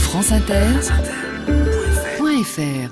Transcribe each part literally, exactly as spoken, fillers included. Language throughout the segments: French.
France Inter point F R.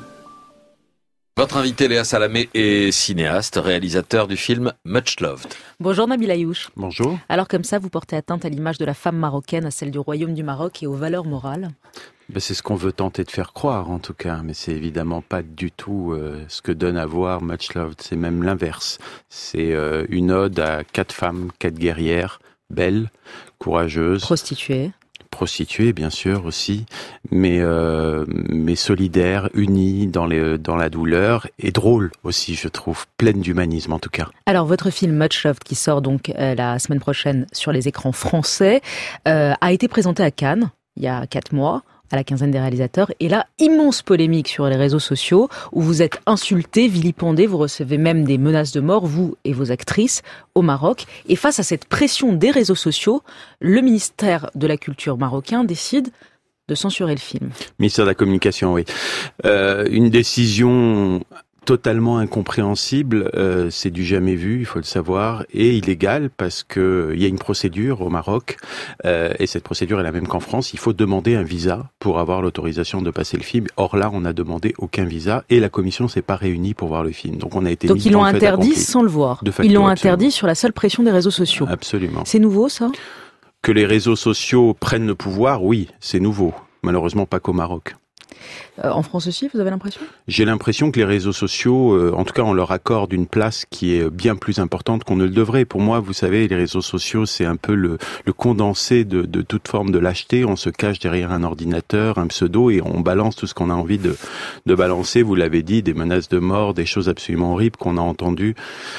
Votre invité Léa Salamé est cinéaste, réalisateur du film Much Loved. Bonjour Nabil Ayouch. Bonjour. Alors comme ça, vous portez atteinte à l'image de la femme marocaine, à celle du royaume du Maroc et aux valeurs morales ? Ben, c'est ce qu'on veut tenter de faire croire en tout cas, mais c'est évidemment pas du tout euh, ce que donne à voir Much Loved, c'est même l'inverse. C'est euh, une ode à quatre femmes, quatre guerrières, belles, courageuses. Prostituées. Prostituées bien sûr aussi, mais euh, mais solidaires, unies dans les dans la douleur et drôles aussi, je trouve, pleine d'humanisme en tout cas. Alors votre film Much Loved, qui sort donc euh, la semaine prochaine sur les écrans français, euh, a été présenté à Cannes il y a quatre mois. À la quinzaine des réalisateurs, et là, immense polémique sur les réseaux sociaux, où vous êtes insultés, vilipendés, vous recevez même des menaces de mort, vous et vos actrices, au Maroc. Et face à cette pression des réseaux sociaux, le ministère de la Culture marocain décide de censurer le film. Ministère de la Communication, oui. Euh, une décision totalement incompréhensible, euh, c'est du jamais vu, il faut le savoir, et illégal parce que il y a une procédure au Maroc, euh, et cette procédure est la même qu'en France. Il faut demander un visa pour avoir l'autorisation de passer le film. Or là, on n'a demandé aucun visa et la commission s'est pas réunie pour voir le film. Donc on a été Donc mis ils l'ont dans le fait interdit accompli. sans le voir. De facto, ils l'ont absolument. interdit sur la seule pression des réseaux sociaux. Absolument. C'est nouveau ça ? Que les réseaux sociaux prennent le pouvoir, oui, c'est nouveau. Malheureusement pas qu'au Maroc. Euh, en France aussi, vous avez l'impression ? J'ai l'impression que les réseaux sociaux, euh, en tout cas, on leur accorde une place qui est bien plus importante qu'on ne le devrait. Pour moi, vous savez, les réseaux sociaux, c'est un peu le, le condensé de, de toute forme de lâcheté. On se cache derrière un ordinateur, un pseudo, et on balance tout ce qu'on a envie de, de balancer. Vous l'avez dit, des menaces de mort, des choses absolument horribles qu'on a entendues.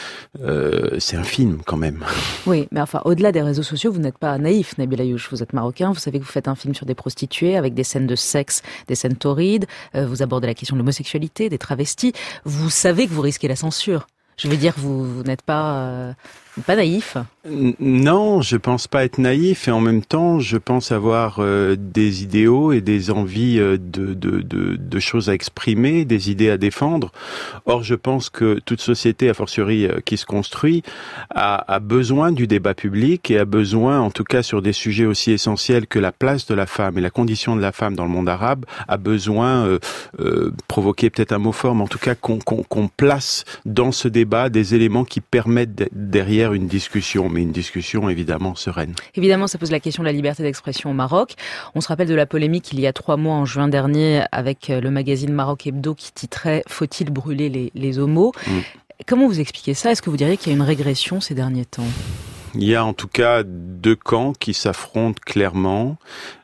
Euh, c'est un film quand même. Oui, mais enfin, au-delà des réseaux sociaux, vous n'êtes pas naïf, Nabil Ayouch. Vous êtes marocain, vous savez que vous faites un film sur des prostituées avec des scènes de sexe, des scènes torrides. Euh, vous abordez la question de l'homosexualité, des travestis. Vous savez que vous risquez la censure. Je veux dire, vous, vous n'êtes pas, euh, pas naïf. Non, je pense pas être naïf et en même temps, je pense avoir euh, des idéaux et des envies euh, de, de, de, de choses à exprimer, des idées à défendre. Or, je pense que toute société, a fortiori euh, qui se construit, a, a besoin du débat public et a besoin, en tout cas sur des sujets aussi essentiels que la place de la femme et la condition de la femme dans le monde arabe, a besoin, euh, euh, provoquer peut-être un mot fort, mais en tout cas qu'on, qu'on, qu'on place dans ce débat des éléments qui permettent d'être derrière une discussion. Mais une discussion évidemment sereine. Évidemment, ça pose la question de la liberté d'expression au Maroc. On se rappelle de la polémique il y a trois mois, en juin dernier, avec le magazine Maroc Hebdo qui titrait « Faut-il brûler les, les homos ?» mmh. Comment vous expliquez ça ? Est-ce que vous diriez qu'il y a une régression ces derniers temps ? Il y a en tout cas deux camps qui s'affrontent clairement,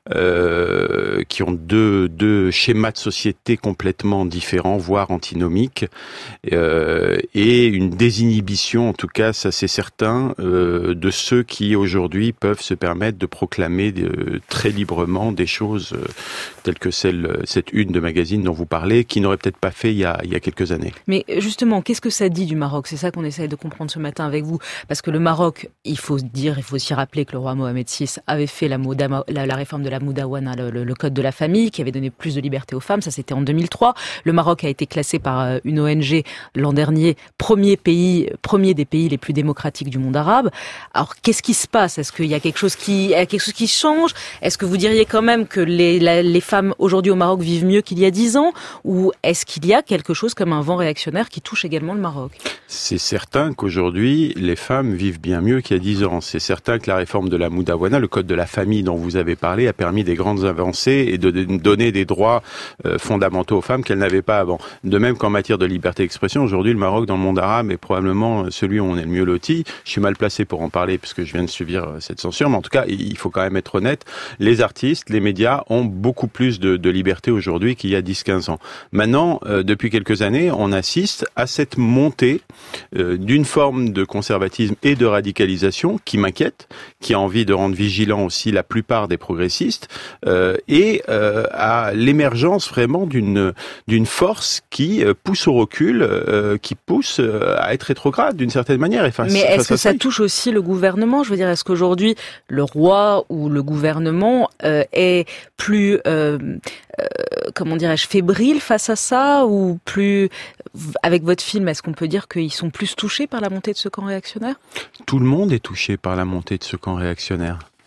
euh, qui ont deux, deux schémas de société complètement différents, voire antinomiques, euh, et une désinhibition, en tout cas, ça c'est certain, euh, de ceux qui aujourd'hui peuvent se permettre de proclamer de, très librement des choses euh, telles que celle, cette une de magazine dont vous parlez, qui n'aurait peut-être pas fait il y a, il y a quelques années. Mais justement, qu'est-ce que ça dit du Maroc ? C'est ça qu'on essaye de comprendre ce matin avec vous, parce que le Maroc, il faut dire, il faut aussi rappeler que le roi Mohamed six avait fait la, Mouda, la, la réforme de la Moudawana, le, le, le code de la famille, qui avait donné plus de liberté aux femmes. Ça, c'était en deux mille trois. Le Maroc a été classé par une O N G l'an dernier premier pays, premier des pays les plus démocratiques du monde arabe. Alors, qu'est-ce qui se passe ? Est-ce qu'il y a quelque chose qui, quelque chose qui change ? Est-ce que vous diriez quand même que les, la, les femmes aujourd'hui au Maroc vivent mieux qu'il y a dix ans ? Ou est-ce qu'il y a quelque chose comme un vent réactionnaire qui touche également le Maroc ? C'est certain qu'aujourd'hui, les femmes vivent bien mieux qu'il y a dix ans. C'est certain que la réforme de la Moudawana, le code de la famille dont vous avez parlé, a permis des grandes avancées et de donner des droits euh, fondamentaux aux femmes qu'elles n'avaient pas avant. De même qu'en matière de liberté d'expression, aujourd'hui, le Maroc, dans le monde arabe, est probablement celui où on est le mieux loti. Je suis mal placé pour en parler puisque je viens de subir cette censure, mais en tout cas, il faut quand même être honnête. Les artistes, les médias ont beaucoup plus de, de liberté aujourd'hui qu'il y a dix quinze ans. Maintenant, euh, depuis quelques années, on assiste à cette montée euh, d'une forme de conservatisme et de radicalisation qui m'inquiète, qui a envie de rendre vigilant aussi la plupart des progressistes, euh, et euh, à l'émergence vraiment d'une d'une force qui euh, pousse au recul, euh, qui pousse euh, à être rétrograde d'une certaine manière. Et face, Mais est-ce face que ça, ça touche aussi le gouvernement ? Je veux dire, est-ce qu'aujourd'hui le roi ou le gouvernement euh, est plus, euh, euh, comment dirais-je, fébrile face à ça, ou plus, avec votre film, est-ce qu'on peut dire qu'ils sont plus touchés par la montée de ce camp réactionnaire ? Tout le monde est touché par la montée de ce camp réactionnaire.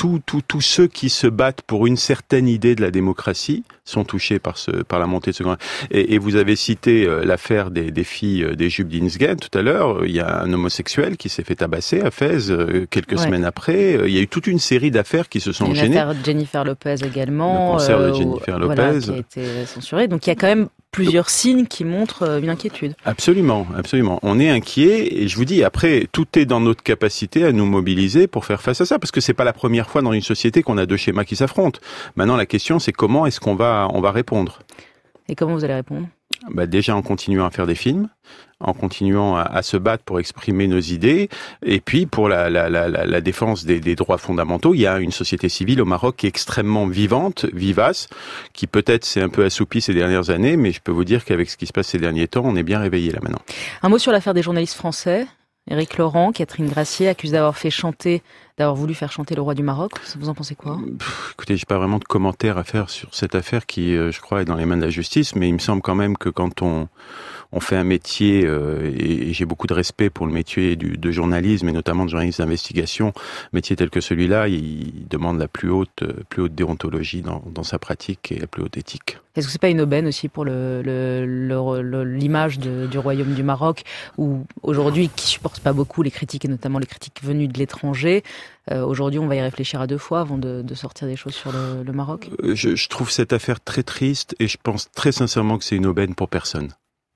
tous tous tous ceux qui se battent pour une certaine idée de la démocratie sont touchés par ce par la montée de ce grand. Et, et vous avez cité euh, l'affaire des, des filles euh, des jupes d'Innsgen tout à l'heure. Il y a un homosexuel qui s'est fait tabasser à Fès euh, quelques ouais. semaines après. Il y a eu toute une série d'affaires qui se sont enchaînées. L'affaire Jennifer Lopez également. Le concert de Jennifer euh, Lopez. Voilà, qui a été censuré. Donc il y a quand même plusieurs signes qui montrent une inquiétude. Absolument, absolument. On est inquiet et je vous dis, après, tout est dans notre capacité à nous mobiliser pour faire face à ça, parce que c'est pas la première fois dans une société qu'on a deux schémas qui s'affrontent. Maintenant, la question, c'est comment est-ce qu'on va, on va répondre. Et comment vous allez répondre ? Bah déjà en continuant à faire des films, en continuant à, à se battre pour exprimer nos idées, et puis pour la, la, la, la défense des, des droits fondamentaux. Il y a une société civile au Maroc qui est extrêmement vivante, vivace, qui peut-être s'est un peu assoupie ces dernières années, mais je peux vous dire qu'avec ce qui se passe ces derniers temps, on est bien réveillé là maintenant. Un mot sur l'affaire des journalistes français. Éric Laurent, Catherine Gracier, accusent d'avoir fait chanter, d'avoir voulu faire chanter le roi du Maroc. Vous en pensez quoi ? Pff, Écoutez, j'ai pas vraiment de commentaires à faire sur cette affaire qui, euh, je crois, est dans les mains de la justice, mais il me semble quand même que quand on on fait un métier, euh, et, et j'ai beaucoup de respect pour le métier du, de journalisme, et notamment de journaliste d'investigation, métier tel que celui-là, il demande la plus haute, plus haute déontologie dans, dans sa pratique et la plus haute éthique. Est-ce que c'est pas une aubaine aussi pour le, le, le, le, l'image de, du royaume du Maroc, où aujourd'hui, qui supporte pas beaucoup les critiques, et notamment les critiques venues de l'étranger, euh, aujourd'hui on va y réfléchir à deux fois avant de, de sortir des choses sur le, le Maroc ? je, je trouve cette affaire très triste, et je pense très sincèrement que c'est une aubaine pour personne.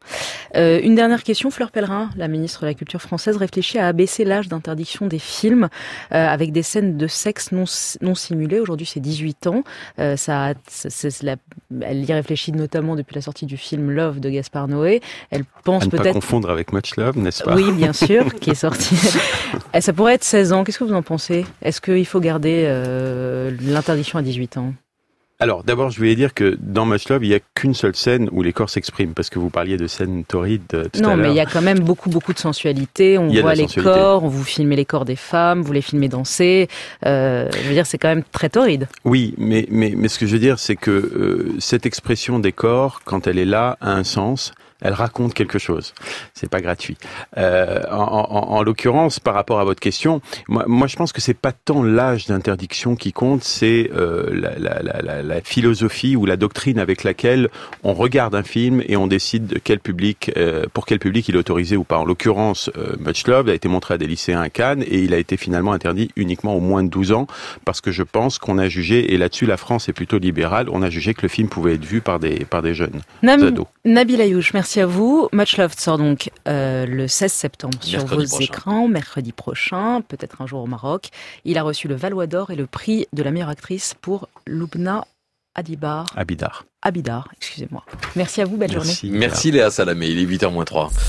Euh, une dernière question, Fleur Pellerin, la ministre de la Culture française, réfléchit à abaisser l'âge d'interdiction des films euh, avec des scènes de sexe non, non simulées. Aujourd'hui, c'est dix-huit ans. Euh, ça, c'est, c'est la, elle y réfléchit notamment depuis la sortie du film Love de Gaspard Noé. Elle pense à ne peut-être... pas confondre avec Much Love, n'est-ce pas ? Oui, bien sûr, qui est sorti. Ça pourrait être seize ans. Qu'est-ce que vous en pensez ? Est-ce qu'il faut garder euh, l'interdiction à dix-huit ans ? Alors, d'abord, je voulais dire que dans Much Love, il n'y a qu'une seule scène où les corps s'expriment, parce que vous parliez de scènes torrides euh, tout non, à l'heure. Non, mais il y a quand même beaucoup, beaucoup de sensualité. On voit les corps, on vous filmez les corps des femmes, vous les filmez danser. Euh, je veux dire, c'est quand même très torride. Oui, mais, mais, mais ce que je veux dire, c'est que euh, cette expression des corps, quand elle est là, a un sens. Elle raconte quelque chose. C'est pas gratuit. Euh, en, en, en l'occurrence, par rapport à votre question, moi, moi je pense que c'est pas tant l'âge d'interdiction qui compte, c'est euh, la, la, la, la philosophie ou la doctrine avec laquelle on regarde un film et on décide de quel public, euh, pour quel public il est autorisé ou pas. En l'occurrence, euh, Much Love a été montré à des lycéens à Cannes et il a été finalement interdit uniquement aux moins de douze ans parce que je pense qu'on a jugé, et là-dessus la France est plutôt libérale, on a jugé que le film pouvait être vu par des par des jeunes Nam- ados. Nabil Ayouch, merci. Merci à vous. Much Love sort donc euh, le seize septembre sur mercredi vos prochain. écrans, mercredi prochain, peut-être un jour au Maroc. Il a reçu le Valois d'Or et le prix de la meilleure actrice pour Loubna Adibar. Abidar. Abidar, excusez-moi. Merci à vous, belle Merci. journée. Merci Léa Salamé, il est huit heures moins trois.